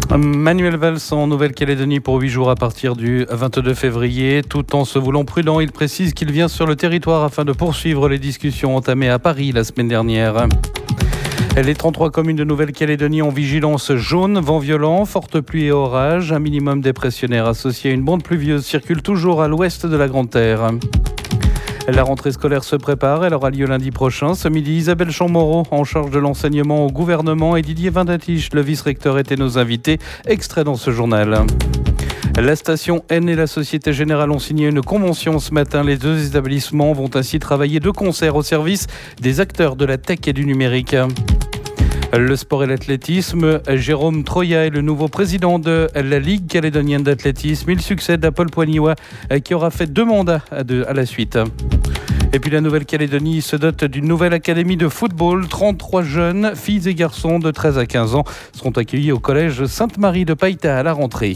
Manuel Valls en Nouvelle-Calédonie pour 8 jours à partir du 22 février. Tout en se voulant prudent, il précise qu'il vient sur le territoire afin de poursuivre les discussions entamées à Paris la semaine dernière. Les 33 communes de Nouvelle-Calédonie en vigilance jaune, vent violent, forte pluie et orage. Un minimum dépressionnaire associé à une bande pluvieuse circule toujours à l'ouest de la Grande Terre. La rentrée scolaire se prépare, elle aura lieu lundi prochain. Ce midi, Isabelle Chamorro, en charge de l'enseignement au gouvernement, et Didier Vindatich, le vice-recteur, étaient nos invités. Extrait dans ce journal. La station N et la Société Générale ont signé une convention ce matin. Les deux établissements vont ainsi travailler de concert au service des acteurs de la tech et du numérique. Le sport et l'athlétisme, Jérôme Troya est le nouveau président de la Ligue calédonienne d'athlétisme. Il succède à Paul Poigniwa qui aura fait 2 mandats à la suite. Et puis la Nouvelle-Calédonie se dote d'une nouvelle académie de football. 33 jeunes, filles et garçons de 13 à 15 ans, seront accueillis au collège Sainte-Marie de Païta à la rentrée.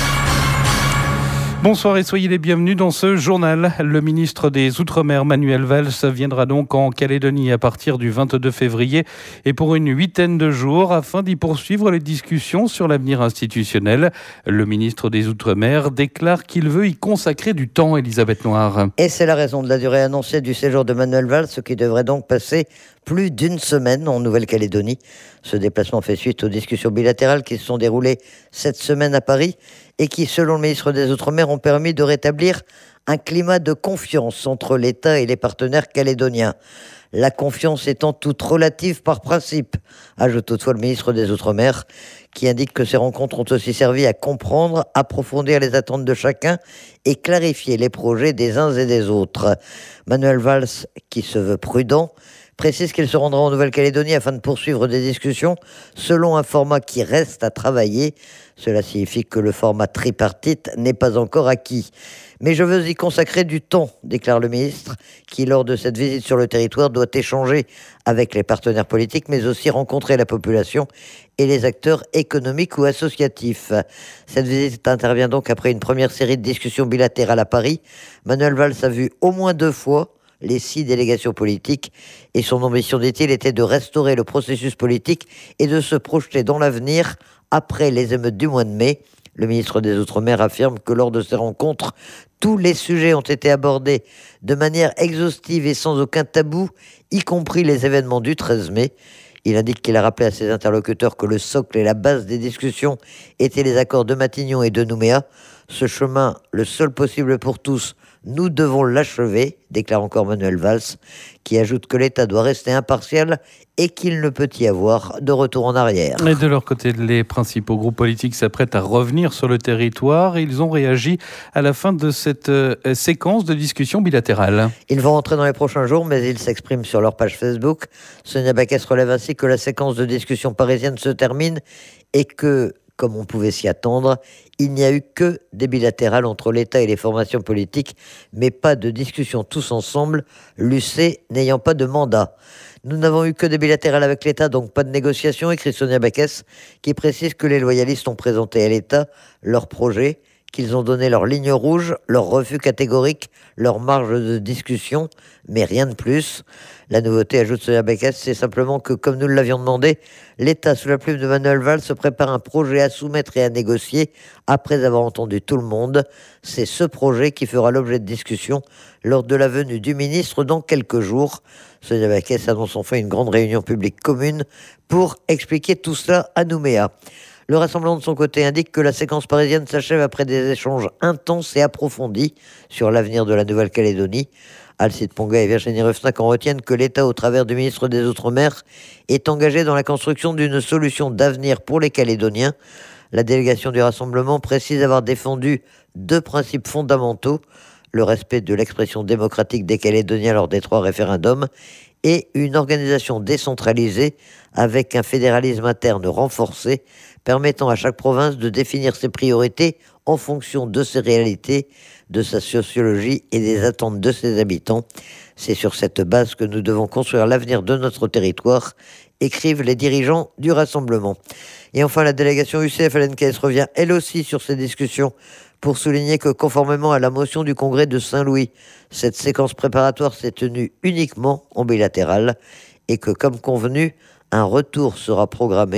Bonsoir et soyez les bienvenus dans ce journal. Le ministre des Outre-mer, Manuel Valls, viendra donc en Calédonie à partir du 22 février et pour une 8aine de jours afin d'y poursuivre les discussions sur l'avenir institutionnel. Le ministre des Outre-mer déclare qu'il veut y consacrer du temps, Elisabeth Noir. Et c'est la raison de la durée annoncée du séjour de Manuel Valls, qui devrait donc passer plus d'une semaine en Nouvelle-Calédonie. Ce déplacement fait suite aux discussions bilatérales qui se sont déroulées cette semaine à Paris et qui, selon le ministre des Outre-mer, ont permis de rétablir un climat de confiance entre l'État et les partenaires calédoniens. La confiance étant toute relative par principe, ajoute toutefois le ministre des Outre-mer, qui indique que ces rencontres ont aussi servi à comprendre, approfondir les attentes de chacun et clarifier les projets des uns et des autres. Manuel Valls, qui se veut prudent, précise qu'il se rendra en Nouvelle-Calédonie afin de poursuivre des discussions selon un format qui reste à travailler. Cela signifie que le format tripartite n'est pas encore acquis. Mais je veux y consacrer du temps, déclare le ministre, qui, lors de cette visite sur le territoire, doit échanger avec les partenaires politiques, mais aussi rencontrer la population et les acteurs économiques ou associatifs. Cette visite intervient donc après une première série de discussions bilatérales à Paris. Manuel Valls a vu au moins 2 fois les 6 délégations politiques et son ambition, dit-il, était de restaurer le processus politique et de se projeter dans l'avenir après les émeutes du mois de mai. Le ministre des Outre-mer affirme que lors de ces rencontres, tous les sujets ont été abordés de manière exhaustive et sans aucun tabou, y compris les événements du 13 mai. Il indique qu'il a rappelé à ses interlocuteurs que le socle et la base des discussions étaient les accords de Matignon et de Nouméa. Ce chemin, le seul possible pour tous, nous devons l'achever, déclare encore Manuel Valls, qui ajoute que l'État doit rester impartial et qu'il ne peut y avoir de retour en arrière. Et de leur côté, les principaux groupes politiques s'apprêtent à revenir sur le territoire. Ils ont réagi à la fin de cette séquence de discussions bilatérales. Ils vont entrer dans les prochains jours, mais ils s'expriment sur leur page Facebook. Sonia Backès relève ainsi que la séquence de discussions parisiennes se termine et que, comme on pouvait s'y attendre, il n'y a eu que des bilatérales entre l'État et les formations politiques, mais pas de discussions tous ensemble, l'UC n'ayant pas de mandat. Nous n'avons eu que des bilatérales avec l'État, donc pas de négociations, écrit Sonia Backès, qui précise que les loyalistes ont présenté à l'État leur projet, qu'ils ont donné leur ligne rouge, leur refus catégorique, leur marge de discussion, mais rien de plus. La nouveauté, ajoute Sonia Backès, c'est simplement que, comme nous l'avions demandé, l'État, sous la plume de Manuel Valls, se prépare un projet à soumettre et à négocier après avoir entendu tout le monde. C'est ce projet qui fera l'objet de discussion lors de la venue du ministre dans quelques jours. Sonia Backès annonce enfin une grande réunion publique commune pour expliquer tout cela à Nouméa. Le Rassemblement, de son côté, indique que la séquence parisienne s'achève après des échanges intenses et approfondis sur l'avenir de la Nouvelle-Calédonie. Alcide Ponga et Virginie Refnac en retiennent que l'État, au travers du ministre des Outre-mer, est engagé dans la construction d'une solution d'avenir pour les Calédoniens. La délégation du Rassemblement précise avoir défendu 2 principes fondamentaux: le respect de l'expression démocratique des Calédoniens lors des 3 référendums et une organisation décentralisée avec un fédéralisme interne renforcé, permettant à chaque province de définir ses priorités en fonction de ses réalités, de sa sociologie et des attentes de ses habitants. C'est sur cette base que nous devons construire l'avenir de notre territoire, écrivent les dirigeants du Rassemblement. Et enfin, la délégation UCF-LNKS revient elle aussi sur ces discussions pour souligner que, conformément à la motion du Congrès de Saint-Louis, cette séquence préparatoire s'est tenue uniquement en bilatéral et que, comme convenu, un retour sera programmé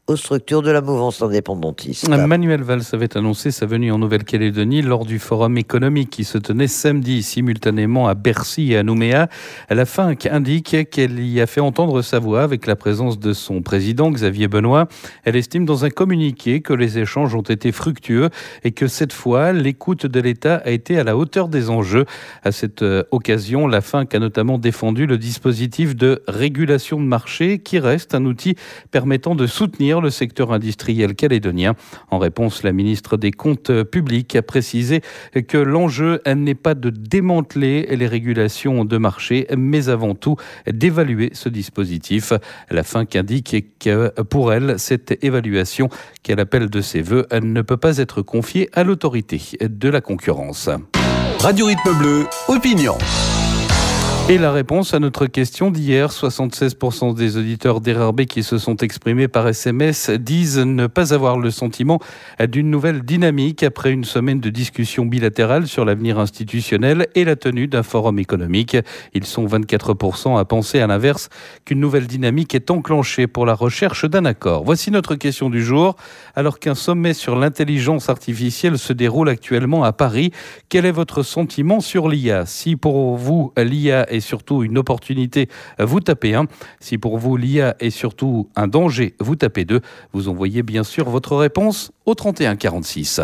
aux structures de la mouvance indépendantiste. Manuel Valls avait annoncé sa venue en Nouvelle-Calédonie lors du forum économique qui se tenait samedi simultanément à Bercy et à Nouméa. La FINC indique qu'elle y a fait entendre sa voix avec la présence de son président Xavier Benoît. Elle estime dans un communiqué que les échanges ont été fructueux et que cette fois, l'écoute de l'État a été à la hauteur des enjeux. À cette occasion, la FINC a notamment défendu le dispositif de régulation de marché qui reste un outil permettant de soutenir le secteur industriel calédonien. En réponse, la ministre des Comptes publics a précisé que l'enjeu n'est pas de démanteler les régulations de marché, mais avant tout d'évaluer ce dispositif. La FINC indique que pour elle, cette évaluation qu'elle appelle de ses voeux ne peut pas être confiée à l'autorité de la concurrence. Radio Rythme Bleu, opinion. Et la réponse à notre question d'hier, 76% des auditeurs d'RRB qui se sont exprimés par SMS disent ne pas avoir le sentiment d'une nouvelle dynamique après une semaine de discussions bilatérales sur l'avenir institutionnel et la tenue d'un forum économique. Ils sont 24% à penser à l'inverse qu'une nouvelle dynamique est enclenchée pour la recherche d'un accord. Voici notre question du jour. Alors qu'un sommet sur l'intelligence artificielle se déroule actuellement à Paris, quel est votre sentiment sur l'IA ? Si pour vous, l'IA est surtout une opportunité, vous tapez 1. Si pour vous, l'IA est surtout un danger, vous tapez 2. Vous envoyez bien sûr votre réponse au 31 46.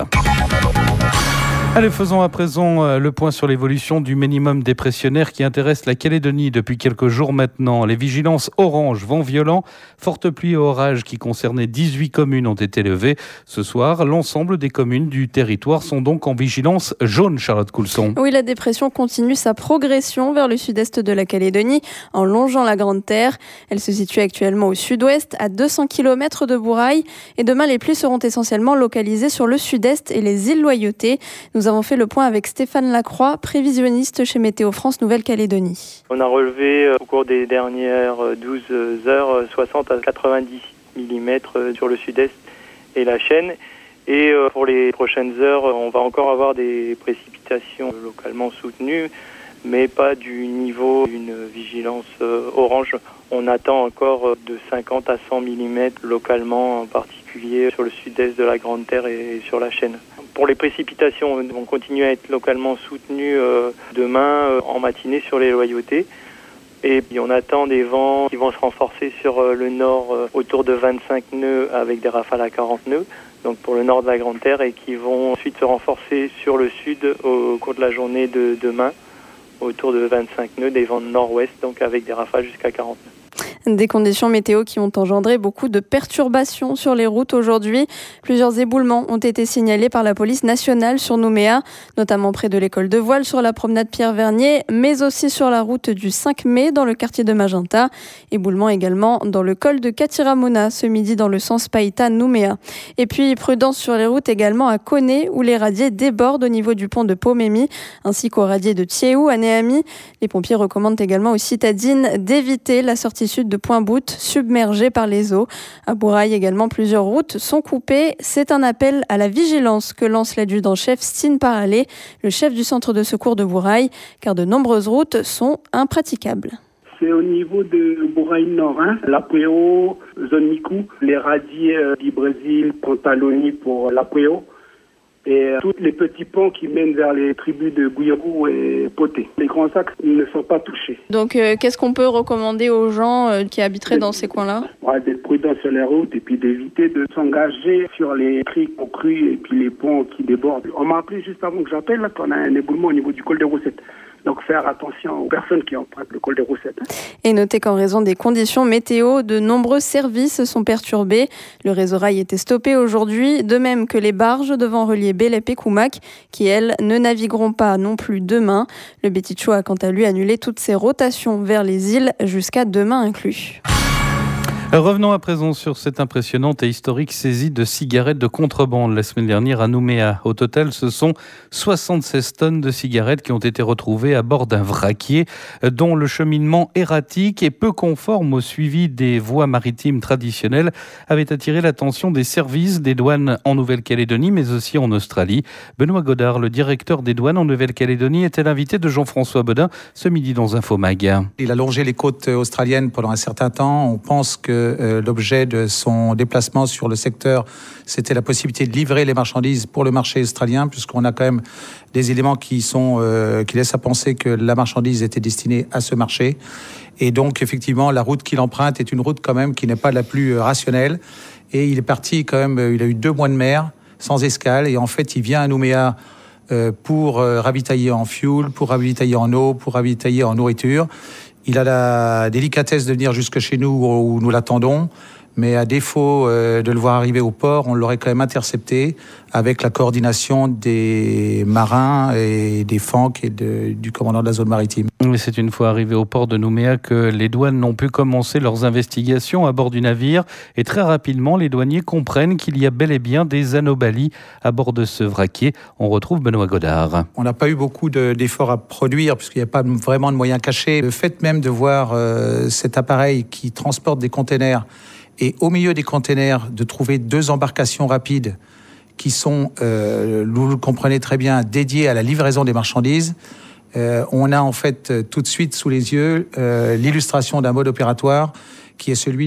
Allez, faisons à présent le point sur l'évolution du minimum dépressionnaire qui intéresse la Calédonie depuis quelques jours maintenant. Les vigilances orange, vent violent, forte pluie et orage qui concernaient 18 communes ont été levées. Ce soir, l'ensemble des communes du territoire sont donc en vigilance jaune, Charlotte Coulson. Oui, la dépression continue sa progression vers le sud-est de la Calédonie en longeant la Grande Terre. Elle se situe actuellement au sud-ouest, à 200 km de Bourail. Et demain, les pluies seront essentiellement localisées sur le sud-est et les îles Loyauté. Nous avons fait le point avec Stéphane Lacroix, prévisionniste chez Météo France Nouvelle-Calédonie. On a relevé au cours des dernières 12 heures 60 à 90 mm sur le sud-est et la Chaîne. Et pour les prochaines heures, on va encore avoir des précipitations localement soutenues, mais pas du niveau d'une vigilance orange. On attend encore de 50 à 100 mm localement, en particulier sur le sud-est de la Grande Terre et sur la Chaîne. Pour les précipitations, vont continuer à être localement soutenues demain en matinée sur les Loyautés. Et puis on attend des vents qui vont se renforcer sur le nord autour de 25 nœuds avec des rafales à 40 nœuds, donc pour le nord de la Grande Terre, et qui vont ensuite se renforcer sur le sud au cours de la journée de demain autour de 25 nœuds, des vents de nord-ouest, donc avec des rafales jusqu'à 40 nœuds. Des conditions météo qui ont engendré beaucoup de perturbations sur les routes aujourd'hui. Plusieurs éboulements ont été signalés par la police nationale sur Nouméa, notamment près de l'école de voile sur la promenade Pierre-Vernier, mais aussi sur la route du 5 mai dans le quartier de Magenta. Éboulement également dans le col de Katiramona ce midi dans le sens Païta-Nouméa. Et puis prudence sur les routes également à Koné où les radiers débordent au niveau du pont de Pomemi ainsi qu'au radier de Thiéhou à Néami. Les pompiers recommandent également aux citadines d'éviter la sortie sud de Point-Bout, submergé par les eaux. À Bourail également, plusieurs routes sont coupées. C'est un appel à la vigilance que lance l'adjudant-chef Stine Paralé, le chef du centre de secours de Bourail, car de nombreuses routes sont impraticables. C'est au niveau de Bourail Nord, l'Apréau, zone Mikou, les radiers du Brésil, Pantaloni pour l'Apréau, et tous les petits ponts qui mènent vers les tribus de Guirou et Poté. Les grands axes ne sont pas touchés. Donc, qu'est-ce qu'on peut recommander aux gens qui habiteraient dans ces coins-là ? D'être prudents sur les routes et puis d'éviter de s'engager sur les criques aux crues et puis les ponts qui débordent. On m'a appelé juste avant que j'appelle là, qu'on a un éboulement au niveau du col des Roussettes. Donc faire attention aux personnes qui empruntent le col des Roussettes. Et notez qu'en raison des conditions météo, de nombreux services sont perturbés. Le réseau rail était stoppé aujourd'hui, de même que les barges devant relier Bélep et Koumak, qui elles ne navigueront pas non plus demain. Le Betitcho a quant à lui annulé toutes ses rotations vers les îles jusqu'à demain inclus. Revenons à présent sur cette impressionnante et historique saisie de cigarettes de contrebande la semaine dernière à Nouméa. Au total, ce sont 76 tonnes de cigarettes qui ont été retrouvées à bord d'un vraquier dont le cheminement erratique et peu conforme au suivi des voies maritimes traditionnelles avait attiré l'attention des services des douanes en Nouvelle-Calédonie mais aussi en Australie. Benoît Godard, le directeur des douanes en Nouvelle-Calédonie, était l'invité de Jean-François Bodin ce midi dans Infomag. Il a longé les côtes australiennes pendant un certain temps. On pense que l'objet de son déplacement sur le secteur, c'était la possibilité de livrer les marchandises pour le marché australien, puisqu'on a quand même des éléments qui laissent à penser que la marchandise était destinée à ce marché. Et donc, effectivement, la route qu'il emprunte est une route quand même qui n'est pas la plus rationnelle. Et il est parti quand même, il a eu 2 mois de mer, sans escale. Et en fait, il vient à Nouméa pour ravitailler en fuel, pour ravitailler en eau, pour ravitailler en nourriture. Il a la délicatesse de venir jusque chez nous où nous l'attendons. Mais à défaut de le voir arriver au port, on l'aurait quand même intercepté avec la coordination des marins et des FANC et du commandant de la zone maritime. Mais c'est une fois arrivé au port de Nouméa que les douanes n'ont pu commencer leurs investigations à bord du navire. Et très rapidement, les douaniers comprennent qu'il y a bel et bien des anomalies à bord de ce vraquier. On retrouve Benoît Godard. On n'a pas eu beaucoup d'efforts à produire puisqu'il n'y a pas vraiment de moyens cachés. Le fait même de voir cet appareil qui transporte des containers et au milieu des containers, de trouver 2 embarcations rapides qui sont, vous le comprenez très bien, dédiées à la livraison des marchandises. On a en fait tout de suite sous les yeux l'illustration d'un mode opératoire qui est celui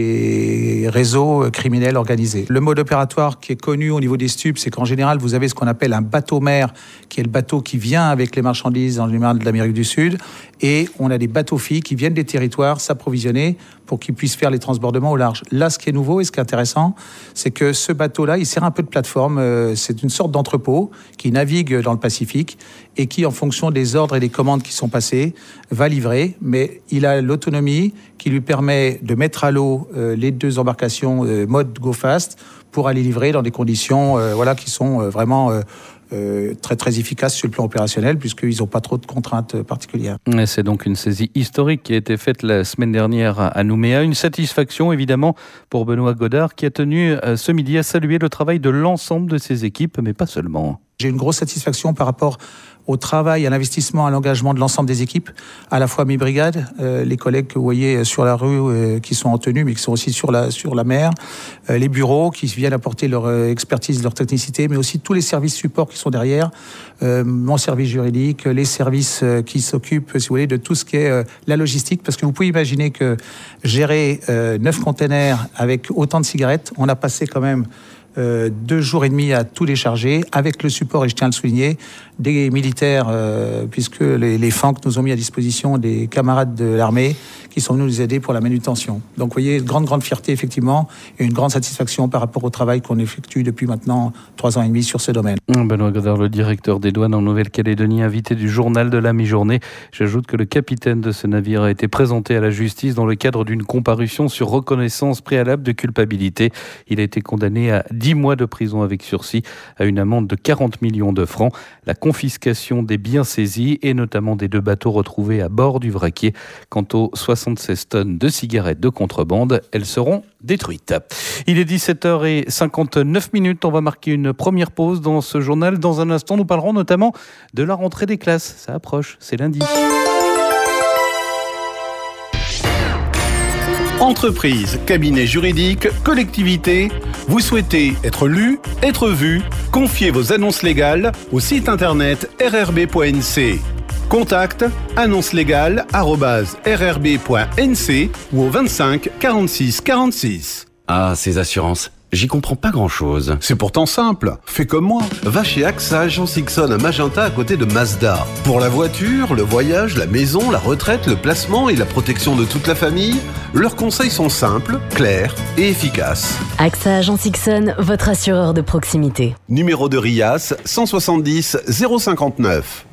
des réseaux criminels organisés. Le mode opératoire qui est connu au niveau des stupes, c'est qu'en général, vous avez ce qu'on appelle un bateau-mer, qui est le bateau qui vient avec les marchandises dans les mers de l'Amérique du Sud, et on a des bateaux-filles qui viennent des territoires s'approvisionner pour qu'ils puissent faire les transbordements au large. Là, ce qui est nouveau et ce qui est intéressant, c'est que ce bateau-là, il sert un peu de plateforme. C'est une sorte d'entrepôt qui navigue dans le Pacifique et qui, en fonction des ordres et des commandes qui sont passées, va livrer. Mais il a l'autonomie qui lui permet de mettre à l'eau les 2 embarcations mode Go Fast pour aller livrer dans des conditions qui sont vraiment très très efficaces sur le plan opérationnel puisqu'ils n'ont pas trop de contraintes particulières. Et c'est donc une saisie historique qui a été faite la semaine dernière à Nouméa. Une satisfaction évidemment pour Benoît Godard qui a tenu ce midi à saluer le travail de l'ensemble de ses équipes, mais pas seulement. J'ai une grosse satisfaction par rapport au travail, à l'investissement, à l'engagement de l'ensemble des équipes, à la fois mes brigades, les collègues que vous voyez sur la rue qui sont en tenue, mais qui sont aussi sur la mer, les bureaux qui viennent apporter leur expertise, leur technicité, mais aussi tous les services supports qui sont derrière, mon service juridique, les services qui s'occupent, si vous voulez, de tout ce qui est la logistique, parce que vous pouvez imaginer que gérer 9 containers avec autant de cigarettes, on a passé quand même 2 jours et demi à tout décharger, avec le support, et je tiens à le souligner, des militaires, puisque les FANC nous ont mis à disposition des camarades de l'armée qui sont venus nous aider pour la manutention. Donc vous voyez, grande fierté effectivement, et une grande satisfaction par rapport au travail qu'on effectue depuis maintenant 3 ans et demi sur ce domaine. Benoît Godard, le directeur des douanes en Nouvelle-Calédonie, invité du journal de la mi-journée. J'ajoute que le capitaine de ce navire a été présenté à la justice dans le cadre d'une comparution sur reconnaissance préalable de culpabilité. Il a été condamné à 10 mois de prison avec sursis, à une amende de 40 millions de francs, la confiscation des biens saisis et notamment des 2 bateaux retrouvés à bord du vraquier. Quant aux 76 tonnes de cigarettes de contrebande, elles seront détruites. Il est 17h59. On va marquer une première pause dans ce journal. Dans un instant, nous parlerons notamment de la rentrée des classes. Ça approche, c'est lundi. Entreprise, cabinet juridique, collectivité, vous souhaitez être lu, être vu? Confiez vos annonces légales au site internet rrb.nc. Contact annoncelegale@rrb.nc ou au 25 46 46. Ah, ces assurances, j'y comprends pas grand-chose. C'est pourtant simple, fais comme moi. Va chez AXA Agence Ixon à Magenta à côté de Mazda. Pour la voiture, le voyage, la maison, la retraite, le placement et la protection de toute la famille, leurs conseils sont simples, clairs et efficaces. AXA Agence Ixon, votre assureur de proximité. Numéro de RIAS 170 059.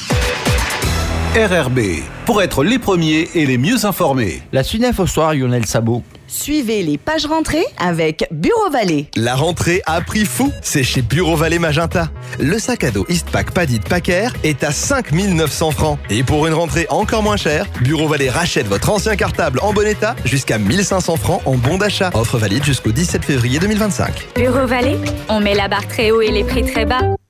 RRB, pour être les premiers et les mieux informés. La SUNEF au soir, Lionel Sabot. Suivez les pages rentrées avec Bureau Vallée. La rentrée à prix fou, c'est chez Bureau Vallée Magenta. Le sac à dos Eastpak Paddy de Packer est à 5 900 francs. Et pour une rentrée encore moins chère, Bureau Vallée rachète votre ancien cartable en bon état jusqu'à 1500 francs en bon d'achat. Offre valide jusqu'au 17 février 2025. Bureau Vallée, on met la barre très haut et les prix très bas.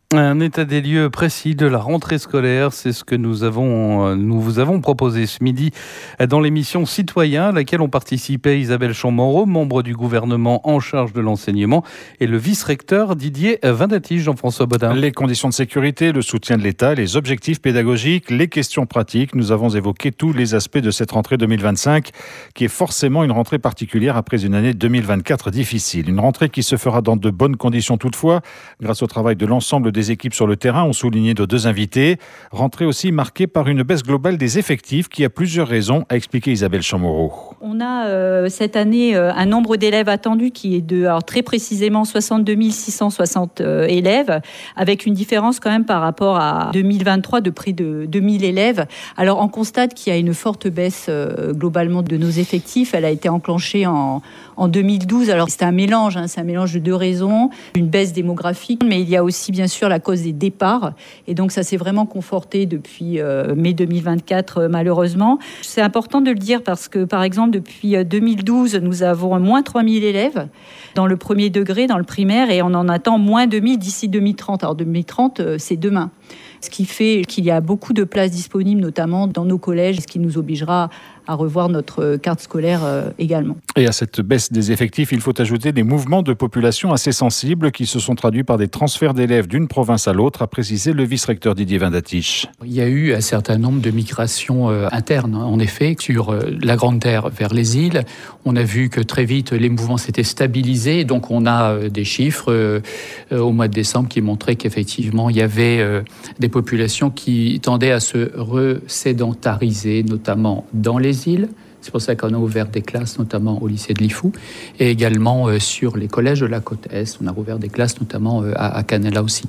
Un état des lieux précis de la rentrée scolaire, c'est ce que nous vous avons proposé ce midi dans l'émission Citoyen, à laquelle ont participé Isabelle Champ-Moreau, membre du gouvernement en charge de l'enseignement, et le vice-recteur Didier Vindatige. Jean-François Bodin. Les conditions de sécurité, le soutien de l'État, les objectifs pédagogiques, les questions pratiques. Nous avons évoqué tous les aspects de cette rentrée 2025, qui est forcément une rentrée particulière après une année 2024 difficile. Une rentrée qui se fera dans de bonnes conditions toutefois, grâce au travail de l'ensemble des équipes sur le terrain, ont souligné nos deux invités. Rentrée aussi marquée par une baisse globale des effectifs qui a plusieurs raisons, a expliqué Isabelle Champ-Moreau. On a cette année un nombre d'élèves attendus qui est de, alors très précisément 62 660 élèves, avec une différence quand même par rapport à 2023 de près de 2000 élèves. Alors on constate qu'il y a une forte baisse globalement de nos effectifs. Elle a été enclenchée en 2012. Alors c'est un mélange de deux raisons. Une baisse démographique, mais il y a aussi bien sûr la cause des départs. Et donc ça s'est vraiment conforté depuis mai 2024 malheureusement. C'est important de le dire parce que par exemple depuis 2012, nous avons moins 3000 élèves dans le premier degré, dans le primaire, et on en attend moins 2000 d'ici 2030. Alors 2030, c'est demain. Ce qui fait qu'il y a beaucoup de places disponibles, notamment dans nos collèges, ce qui nous obligera à revoir notre carte scolaire également. Et à cette baisse des effectifs, il faut ajouter des mouvements de population assez sensibles qui se sont traduits par des transferts d'élèves d'une province à l'autre, a précisé le vice-recteur Didier Vindatige. Il y a eu un certain nombre de migrations internes, en effet, sur la Grande Terre vers les îles. On a vu que très vite, les mouvements s'étaient stabilisés. Donc on a des chiffres au mois de décembre qui montraient qu'effectivement, il y avait des populations qui tendaient à se resédentariser, notamment dans les îles. C'est pour ça qu'on a ouvert des classes, notamment au lycée de Lifou, et également sur les collèges de la côte Est. On a ouvert des classes, notamment à Canela aussi.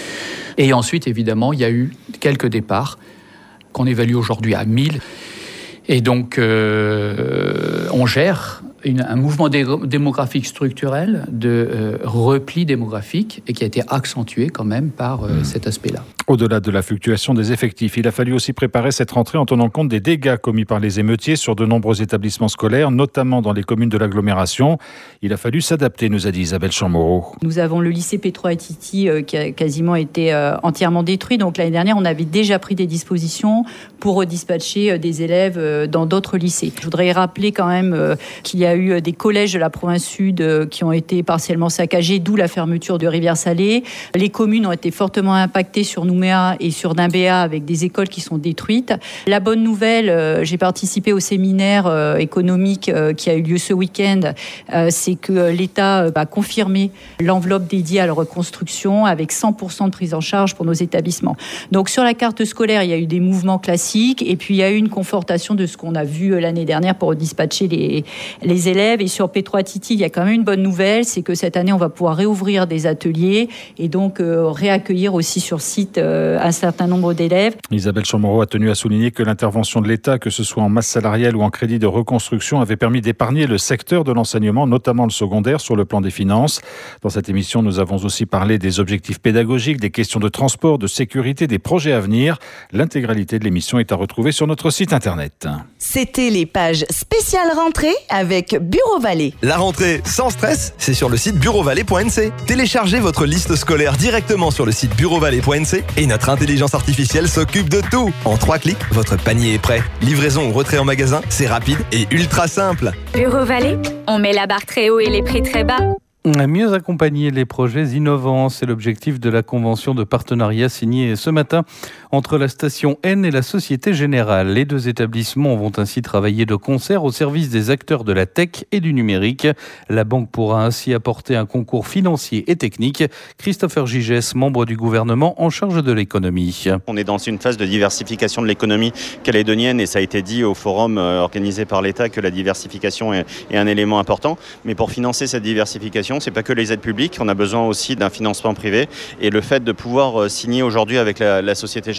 Et ensuite, évidemment, il y a eu quelques départs qu'on évalue aujourd'hui à 1000. Et donc, on gère un mouvement démographique structurel de repli démographique et qui a été accentué quand même par cet aspect-là. Au-delà de la fluctuation des effectifs, il a fallu aussi préparer cette rentrée en tenant compte des dégâts commis par les émeutiers sur de nombreux établissements scolaires, notamment dans les communes de l'agglomération. Il a fallu s'adapter, nous a dit Isabelle Champ-Moreau. Nous avons le lycée Petro-Attiti qui a quasiment été entièrement détruit. Donc l'année dernière, on avait déjà pris des dispositions pour redispatcher des élèves dans d'autres lycées. Je voudrais rappeler quand même qu'il y a eu des collèges de la province sud qui ont été partiellement saccagés, d'où la fermeture de Rivière-Salée. Les communes ont été fortement impactées sur Nouméa et sur Nimbéa avec des écoles qui sont détruites. La bonne nouvelle, j'ai participé au séminaire économique qui a eu lieu ce week-end, c'est que l'État a confirmé l'enveloppe dédiée à la reconstruction avec 100% de prise en charge pour nos établissements. Donc sur la carte scolaire, il y a eu des mouvements classiques et puis il y a eu une confortation de ce qu'on a vu l'année dernière pour dispatcher les élèves. Et sur Petro-Attiti, il y a quand même une bonne nouvelle, c'est que cette année, on va pouvoir réouvrir des ateliers et donc réaccueillir aussi sur site un certain nombre d'élèves. Isabelle Champ-Moreau a tenu à souligner que l'intervention de l'État, que ce soit en masse salariale ou en crédit de reconstruction, avait permis d'épargner le secteur de l'enseignement, notamment le secondaire, sur le plan des finances. Dans cette émission, nous avons aussi parlé des objectifs pédagogiques, des questions de transport, de sécurité, des projets à venir. L'intégralité de l'émission est à retrouver sur notre site internet. C'était les pages spéciales rentrée avec Bureau Vallée. La rentrée sans stress, c'est sur le site bureauvalet.nc. Téléchargez votre liste scolaire directement sur le site bureauvalet.nc et notre intelligence artificielle s'occupe de tout. En 3 clics, votre panier est prêt. Livraison ou retrait en magasin, c'est rapide et ultra simple. Bureau Vallée, on met la barre très haut et les prix très bas. Mieux accompagner les projets innovants, c'est l'objectif de la convention de partenariat signée ce matin entre la station N et la Société Générale. Les deux établissements vont ainsi travailler de concert au service des acteurs de la tech et du numérique. La banque pourra ainsi apporter un concours financier et technique. Christopher Gigès, membre du gouvernement en charge de l'économie. On est dans une phase de diversification de l'économie calédonienne et ça a été dit au forum organisé par l'État que la diversification est un élément important. Mais pour financer cette diversification, c'est pas que les aides publiques, on a besoin aussi d'un financement privé et le fait de pouvoir signer aujourd'hui avec la Société Générale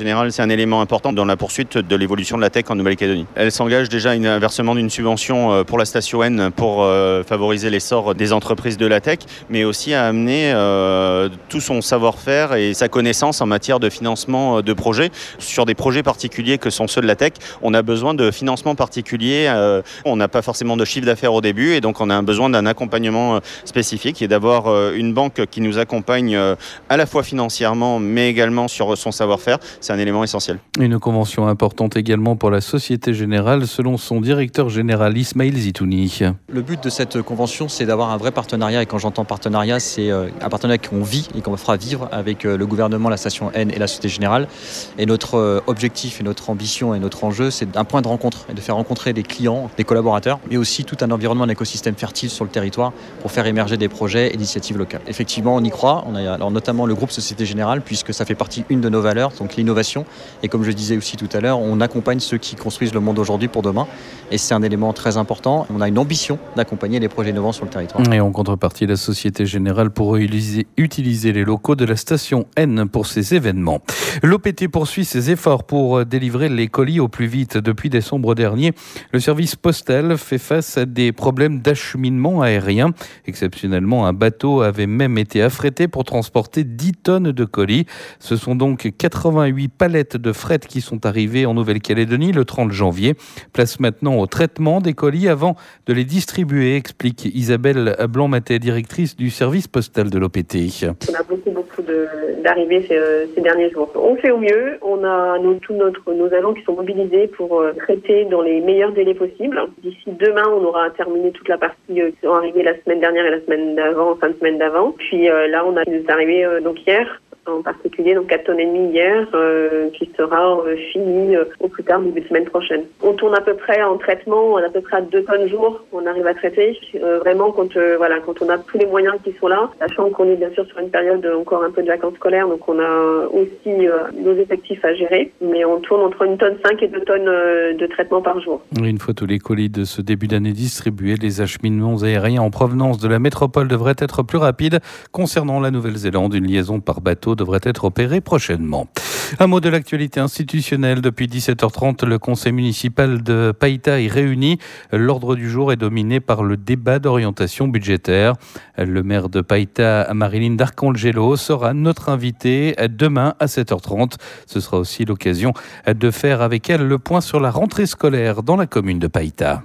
Générale, c'est un élément important dans la poursuite de l'évolution de la tech en Nouvelle-Calédonie. Elle s'engage déjà à un versement d'une subvention pour la station N pour favoriser l'essor des entreprises de la tech, mais aussi à amener tout son savoir-faire et sa connaissance en matière de financement de projets. Sur des projets particuliers que sont ceux de la tech, on a besoin de financement particulier. On n'a pas forcément de chiffre d'affaires au début et donc on a besoin d'un accompagnement spécifique et d'avoir une banque qui nous accompagne à la fois financièrement mais également sur son savoir-faire. C'est un élément essentiel. Une convention importante également pour la Société Générale selon son directeur général Ismail Zitouni. Le but de cette convention, c'est d'avoir un vrai partenariat et quand j'entends partenariat, c'est un partenariat qu'on vit et qu'on fera vivre avec le gouvernement, la station N et la Société Générale. Et notre objectif et notre ambition et notre enjeu, c'est un point de rencontre et de faire rencontrer des clients, des collaborateurs, mais aussi tout un environnement, un écosystème fertile sur le territoire pour faire émerger des projets et initiatives locales. Effectivement, on y croit. On a alors notamment le groupe Société Générale, puisque ça fait partie une de nos valeurs, donc l'innovation. Et comme je disais aussi tout à l'heure, on accompagne ceux qui construisent le monde aujourd'hui pour demain. Et c'est un élément très important. On a une ambition d'accompagner les projets innovants sur le territoire. Et en contrepartie, la Société Générale pourrait utiliser les locaux de la station N pour ces événements. L'OPT poursuit ses efforts pour délivrer les colis au plus vite. Depuis décembre dernier, le service postal fait face à des problèmes d'acheminement aérien. Exceptionnellement, un bateau avait même été affrété pour transporter 10 tonnes de colis. Ce sont donc 88 palettes de fret qui sont arrivées en Nouvelle-Calédonie le 30 janvier. Place maintenant au traitement des colis avant de les distribuer, explique Isabelle Blanc-Matet, directrice du service postal de l'OPT. On a beaucoup d'arrivées ces derniers jours. On fait au mieux. On a tous nos agents qui sont mobilisés pour traiter dans les meilleurs délais possibles. D'ici demain, on aura terminé toute la partie qui sont arrivées la semaine dernière et la semaine d'avant, fin de semaine d'avant. Puis là, on a des arrivées donc hier, en particulier, donc 4,5 tonnes hier, qui sera fini au plus tard début de semaine prochaine. On tourne à peu près en traitement, à peu près à 2 tonnes jour, on arrive à traiter. Vraiment, quand on a tous les moyens qui sont là, sachant qu'on est bien sûr sur une période encore un peu de vacances scolaires, donc on a aussi nos effectifs à gérer, mais on tourne entre 1,5 tonne et 2 tonnes de traitement par jour. Une fois tous les colis de ce début d'année distribués, les acheminements aériens en provenance de la métropole devraient être plus rapides. Concernant la Nouvelle-Zélande, une liaison par bateau devrait être opérée prochainement. Un mot de l'actualité institutionnelle. Depuis 17h30, le conseil municipal de Païta est réuni. L'ordre du jour est dominé par le débat d'orientation budgétaire. Le maire de Païta, Marilyn Darcangelo, sera notre invité demain à 7h30. Ce sera aussi l'occasion de faire avec elle le point sur la rentrée scolaire dans la commune de Païta.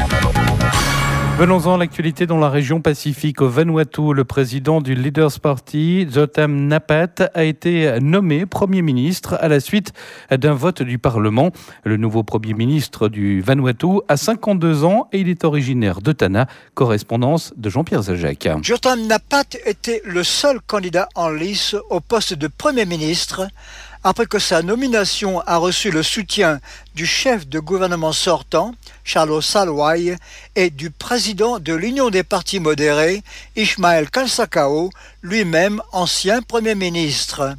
Venons-en à l'actualité dans la région Pacifique. Au Vanuatu, le président du Leaders Party, Jotam Napat, a été nommé Premier ministre à la suite d'un vote du Parlement. Le nouveau Premier ministre du Vanuatu a 52 ans et il est originaire de Tana. Correspondance de Jean-Pierre Zajac. Jotam Napat était le seul candidat en lice au poste de Premier ministre après que sa nomination a reçu le soutien du chef de gouvernement sortant, Charles Salwai, et du président de l'Union des partis modérés, Ismael Kalsakao, lui-même ancien Premier ministre.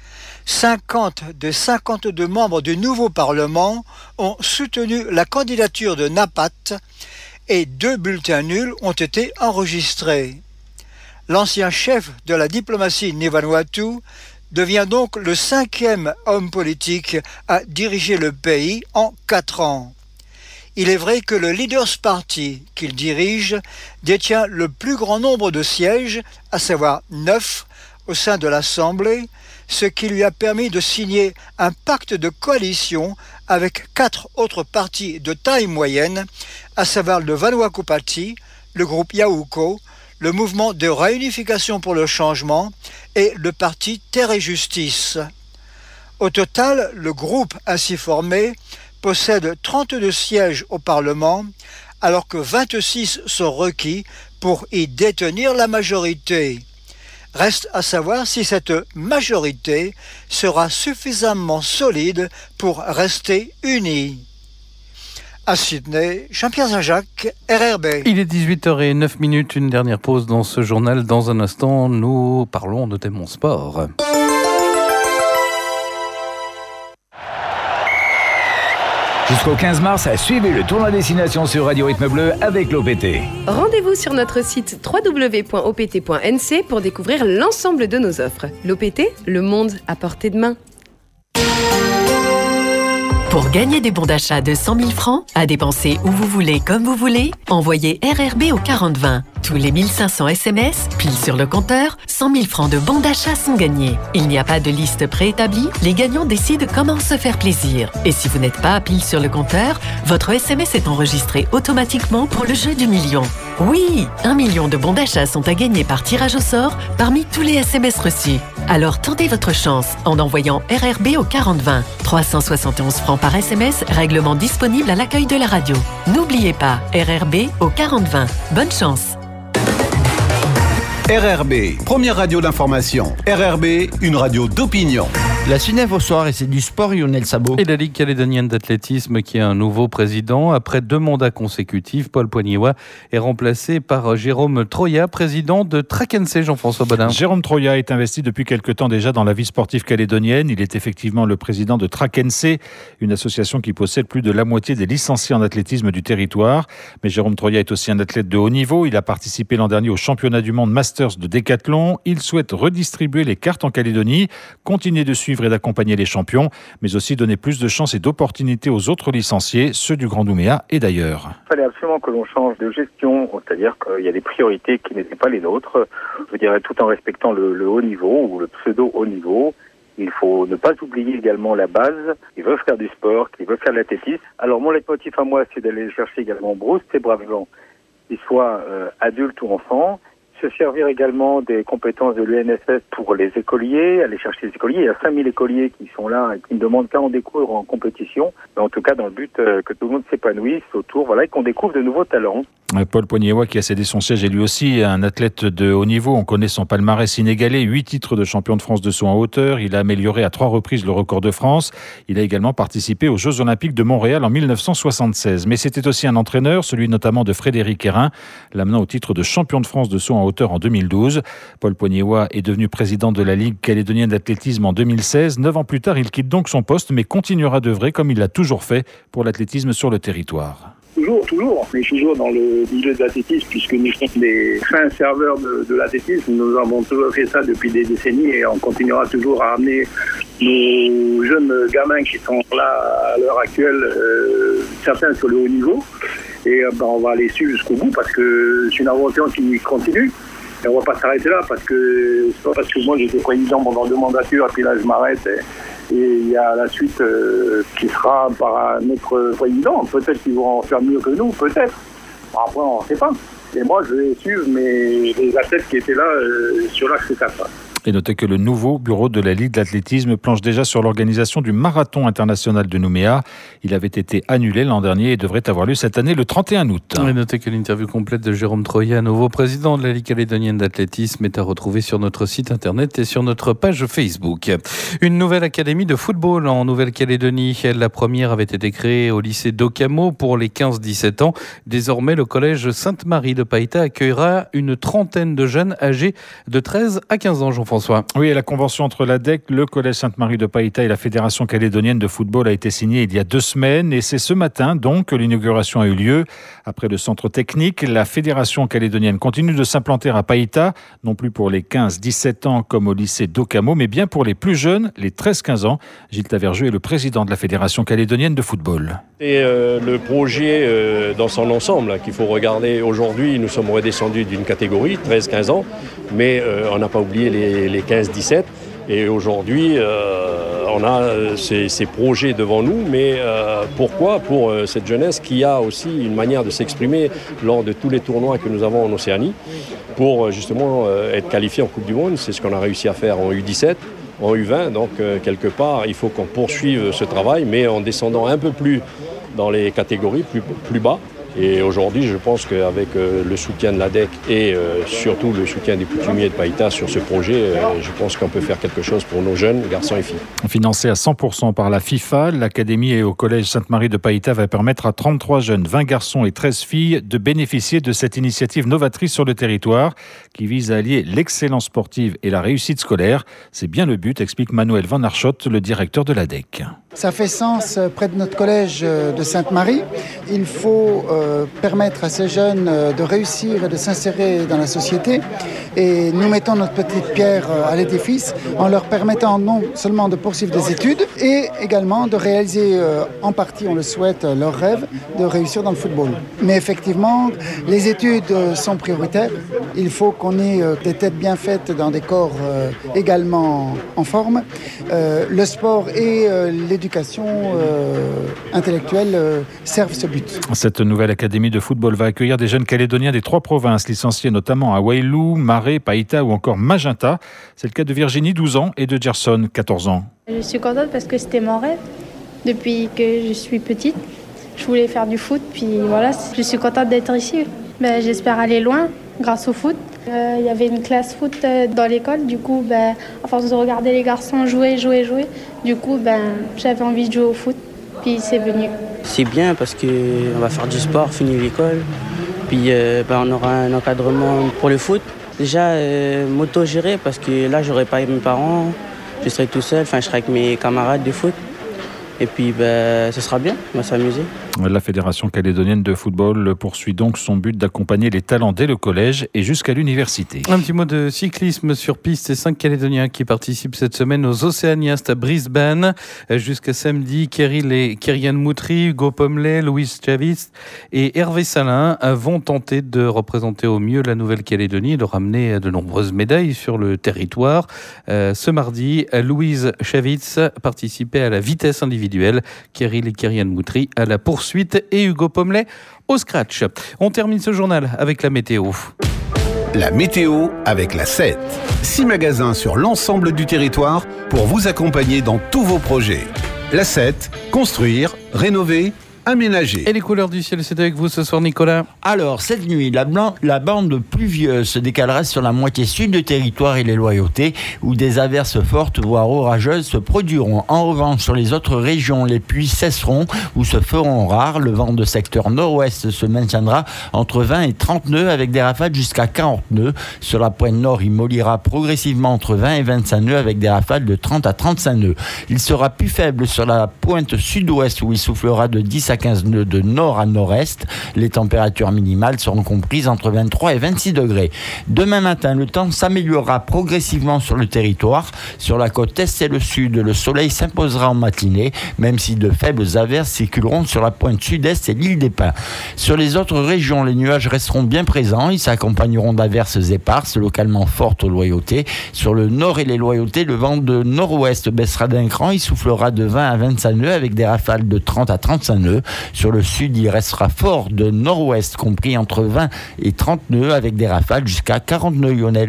50 des 52 membres du nouveau Parlement ont soutenu la candidature de Napat et 2 bulletins nuls ont été enregistrés. L'ancien chef de la diplomatie Vanuatu devient donc le 5e homme politique à diriger le pays en 4 ans. Il est vrai que le Leaders Party qu'il dirige détient le plus grand nombre de sièges, à savoir 9, au sein de l'Assemblée, ce qui lui a permis de signer un pacte de coalition avec 4 autres partis de taille moyenne, à savoir le Vanuatu Party, le groupe Yauko, le mouvement de réunification pour le changement et le parti Terre et Justice. Au total, le groupe ainsi formé possède 32 sièges au Parlement, alors que 26 sont requis pour y détenir la majorité. Reste à savoir si cette majorité sera suffisamment solide pour rester unie. À Sydney, Jean-Pierre Zajac, RRB. Il est 18h09, une dernière pause dans ce journal. Dans un instant, nous parlons de thème sport. Jusqu'au 15 mars, suivez le tournoi destination sur Radio Rythme Bleu avec l'OPT. Rendez-vous sur notre site www.opt.nc pour découvrir l'ensemble de nos offres. L'OPT, le monde à portée de main. Pour gagner des bons d'achat de 100 000 francs, à dépenser où vous voulez, comme vous voulez, envoyez RRB au 4020. Tous les 1500 SMS, pile sur le compteur, 100 000 francs de bons d'achat sont gagnés. Il n'y a pas de liste préétablie, les gagnants décident comment se faire plaisir. Et si vous n'êtes pas pile sur le compteur, votre SMS est enregistré automatiquement pour le jeu du million. Oui, 1 million de bons d'achat sont à gagner par tirage au sort parmi tous les SMS reçus. Alors tentez votre chance en envoyant RRB au 4020. 371 francs par SMS, règlement disponible à l'accueil de la radio. N'oubliez pas, RRB au 4020. Bonne chance. RRB, première radio d'information. RRB, une radio d'opinion. La Sunève au soir et c'est du sport, Lionel Sabot. Et la Ligue calédonienne d'athlétisme qui a un nouveau président. Après 2 mandats consécutifs, Paul Poignewa est remplacé par Jérôme Troya, président de Track&C, Jean-François Bodin. Jérôme Troya est investi depuis quelque temps déjà dans la vie sportive calédonienne. Il est effectivement le président de Track&C, une association qui possède plus de la moitié des licenciés en athlétisme du territoire. Mais Jérôme Troya est aussi un athlète de haut niveau. Il a participé l'an dernier au championnat du monde Masters de décathlon. Il souhaite redistribuer les cartes en Calédonie, continuer de suivre et d'accompagner les champions, mais aussi donner plus de chances et d'opportunités aux autres licenciés, ceux du Grand Nouméa et d'ailleurs. Il fallait absolument que l'on change de gestion, c'est-à-dire qu'il y a des priorités qui n'étaient pas les nôtres, je dirais tout en respectant le haut niveau ou le pseudo-haut niveau. Il faut ne pas oublier également la base, qui veut faire du sport, qui veut faire de l'athlétisme. Alors mon leitmotiv à moi, c'est d'aller chercher également Bruce et braves gens, qu'ils soient adultes ou enfants, se servir également des compétences de l'UNSS pour les écoliers, aller chercher les écoliers. Il y a 5000 écoliers qui sont là et qui ne demandent qu'à en découvrir en compétition, mais en tout cas dans le but que tout le monde s'épanouisse autour, voilà, et qu'on découvre de nouveaux talents. Paul Poignewa, qui a cédé son siège, est lui aussi un athlète de haut niveau. On connaît son palmarès inégalé, 8 titres de champion de France de saut en hauteur. Il a amélioré à 3 reprises le record de France. Il a également participé aux Jeux Olympiques de Montréal en 1976. Mais c'était aussi un entraîneur, celui notamment de Frédéric Hérin, l'amenant au titre de champion de France de saut en hauteur en 2012. Paul Poignewa est devenu président de la Ligue calédonienne d'athlétisme en 2016. 9 ans plus tard, il quitte donc son poste, mais continuera d'œuvrer comme il l'a toujours fait pour l'athlétisme sur le territoire. Toujours, mais toujours dans le milieu de l'athlétisme, puisque nous sommes des fins serveurs de l'athlétisme. Nous avons toujours fait ça depuis des décennies et on continuera toujours à amener nos jeunes gamins qui sont là à l'heure actuelle, certains sur le haut niveau. Et on va les suivre jusqu'au bout parce que c'est une aventure qui continue. Et on va pas s'arrêter là parce que c'est pas parce que moi j'étais président pendant 2 mandatures et puis là je m'arrête et il y a la suite qui sera par un autre président. Peut-être qu'ils vont en faire mieux que nous, peut-être. Après on ne sait pas. Et moi je vais suivre les athlètes qui étaient là sur l'axe 4. Et notez que le nouveau bureau de la Ligue d'athlétisme planche déjà sur l'organisation du marathon international de Nouméa. Il avait été annulé l'an dernier et devrait avoir lieu cette année le 31 août. Et notez que l'interview complète de Jérôme Troya, nouveau président de la Ligue calédonienne d'athlétisme, est à retrouver sur notre site internet et sur notre page Facebook. Une nouvelle académie de football en Nouvelle-Calédonie. La première avait été créée au lycée d'Okamo pour les 15-17 ans. Désormais, le collège Sainte-Marie de Païta accueillera une trentaine de jeunes âgés de 13 à 15 ans. Jean-François. Oui, et la convention entre l'ADEC, le Collège Sainte-Marie de Païta et la Fédération calédonienne de football a été signée il y a 2 semaines et c'est ce matin donc que l'inauguration a eu lieu. Après le centre technique, la Fédération calédonienne continue de s'implanter à Païta, non plus pour les 15-17 ans comme au lycée d'Okamo, mais bien pour les plus jeunes, les 13-15 ans. Gilles Tavergeux est le président de la Fédération calédonienne de football. Et le projet dans son ensemble qu'il faut regarder aujourd'hui, nous sommes redescendus d'une catégorie, 13-15 ans, mais on n'a pas oublié les 15-17 et aujourd'hui on a ces projets devant nous, mais pourquoi ? Pour cette jeunesse qui a aussi une manière de s'exprimer lors de tous les tournois que nous avons en Océanie pour justement être qualifié en Coupe du Monde. C'est ce qu'on a réussi à faire en U17, en U20, donc quelque part il faut qu'on poursuive ce travail, mais en descendant un peu plus dans les catégories, plus bas. Et aujourd'hui, je pense qu'avec le soutien de l'ADEC et surtout le soutien des coutumiers de Païta sur ce projet, je pense qu'on peut faire quelque chose pour nos jeunes garçons et filles. Financé à 100% par la FIFA, l'Académie et au Collège Sainte-Marie de Païta va permettre à 33 jeunes, 20 garçons et 13 filles de bénéficier de cette initiative novatrice sur le territoire qui vise à allier l'excellence sportive et la réussite scolaire. C'est bien le but, explique Manuel Van Arschot, le directeur de l'ADEC. Ça fait sens près de notre collège de Sainte-Marie. Il faut permettre à ces jeunes de réussir et de s'insérer dans la société. Et nous mettons notre petite pierre à l'édifice en leur permettant non seulement de poursuivre des études et également de réaliser en partie, on le souhaite, leur rêve de réussir dans le football. Mais effectivement, les études sont prioritaires. Il faut qu'on ait des têtes bien faites dans des corps également en forme. Le sport et l'éducation intellectuelle servent ce but. Cette nouvelle académie de football va accueillir des jeunes Calédoniens des 3 provinces, licenciés notamment à Wailou, Marais, Païta ou encore Magenta. C'est le cas de Virginie, 12 ans, et de Gerson, 14 ans. Je suis contente parce que c'était mon rêve. Depuis que je suis petite, je voulais faire du foot, puis voilà, je suis contente d'être ici. J'espère aller loin grâce au foot. Il y avait une classe foot dans l'école, du coup, à force de regarder les garçons jouer, du coup, j'avais envie de jouer au foot, puis c'est venu. C'est bien parce qu'on va faire du sport, finir l'école, puis on aura un encadrement pour le foot. Déjà, m'auto-gérer parce que là, j'aurais pas mes parents, je serai tout seul, je serai avec mes camarades de foot. Et puis, ce sera bien, on va s'amuser. La Fédération calédonienne de football poursuit donc son but d'accompagner les talents dès le collège et jusqu'à l'université. Un petit mot de cyclisme sur piste. C'est 5 Calédoniens qui participent cette semaine aux Océaniastes à Brisbane. Jusqu'à samedi, Kyrian Moutri, Hugo Pommelet, Louis Chavist et Hervé Salin vont tenter de représenter au mieux la Nouvelle-Calédonie et de ramener de nombreuses médailles sur le territoire. Ce mardi, Louise Chavitz participait à la vitesse individuelle, Kyril et Kyrian Moutri à la poursuite et Hugo Pommelet au scratch. On termine ce journal avec la météo. La météo avec la 7. 6 magasins sur l'ensemble du territoire pour vous accompagner dans tous vos projets. La 7, construire, rénover, aménager. Et les couleurs du ciel, c'est avec vous ce soir, Nicolas. Alors, cette nuit, la bande pluvieuse se décalera sur la moitié sud du territoire et les loyautés, où des averses fortes, voire orageuses, se produiront. En revanche, sur les autres régions, les pluies cesseront ou se feront rares. Le vent de secteur nord-ouest se maintiendra entre 20 et 30 nœuds, avec des rafales jusqu'à 40 nœuds. Sur la pointe nord, il mollira progressivement entre 20 et 25 nœuds, avec des rafales de 30 à 35 nœuds. Il sera plus faible sur la pointe sud-ouest, où il soufflera de 10 à 15 nœuds de nord à nord-est. Les températures minimales seront comprises entre 23 et 26 degrés. Demain matin, le temps s'améliorera progressivement sur le territoire. Sur la côte est et le sud, le soleil s'imposera en matinée, même si de faibles averses circuleront sur la pointe sud-est et l'île des Pins. Sur les autres régions, les nuages resteront bien présents. Ils s'accompagneront d'averses éparses, localement fortes aux loyautés. Sur le nord et les loyautés, le vent de nord-ouest baissera d'un cran. Il soufflera de 20 à 25 nœuds, avec des rafales de 30 à 35 nœuds. Sur le sud, il restera fort de nord-ouest, compris entre 20 et 30 nœuds, avec des rafales jusqu'à 40 nœuds, Lionel.